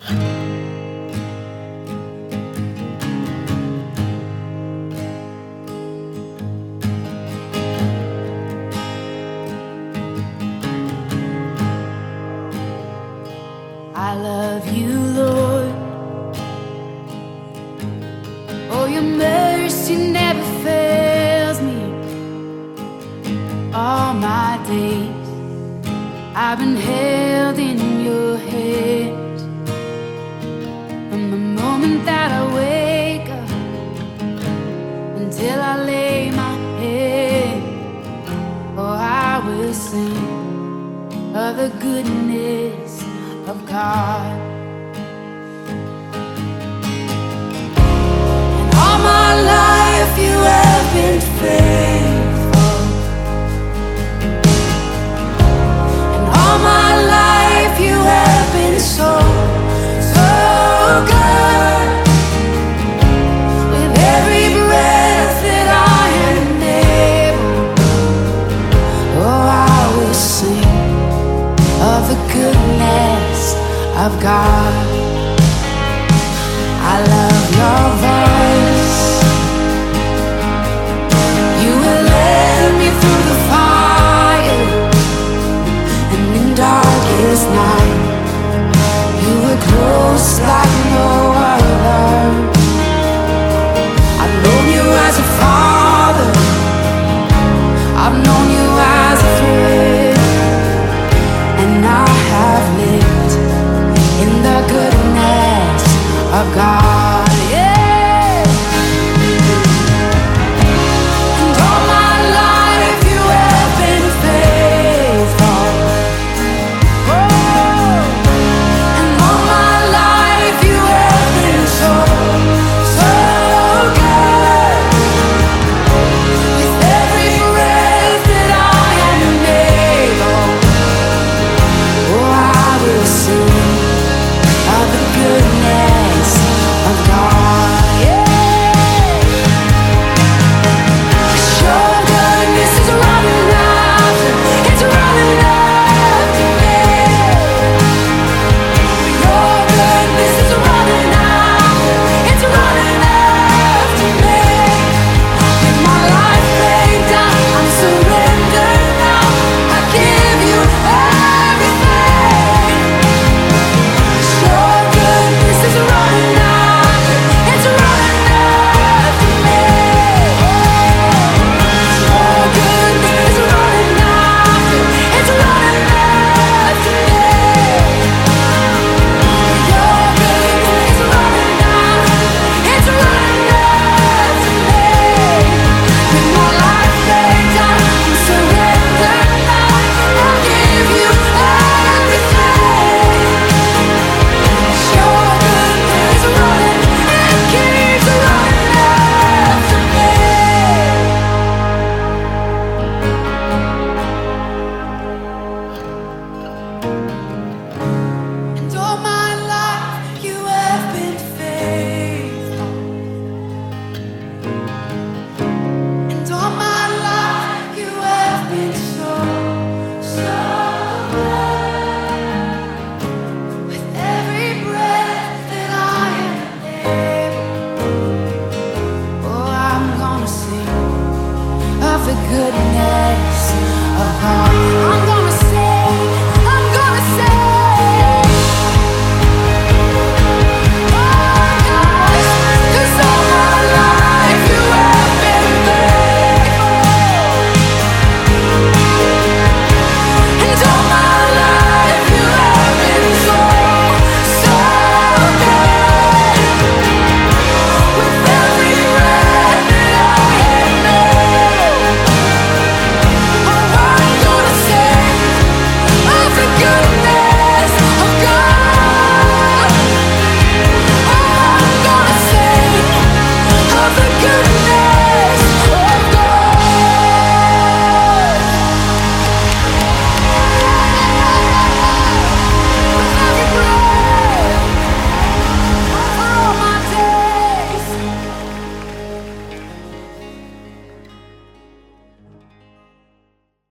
I love you, Lord. Oh, your mercy never fails me. All my days I've been held in your hands. From the moment that I wake up until I lay my head, oh, I will sing of the goodness of God. And all my life you have been faithful, and all my life you have been so, so good. With every breath that I am able, oh, I will sing of the goodness of God. I love your voice. You will lead me through the fire, and in darkest night you were close like no other. I've known you as a father, I've known you as a friend, and I have lived in the goodness of God.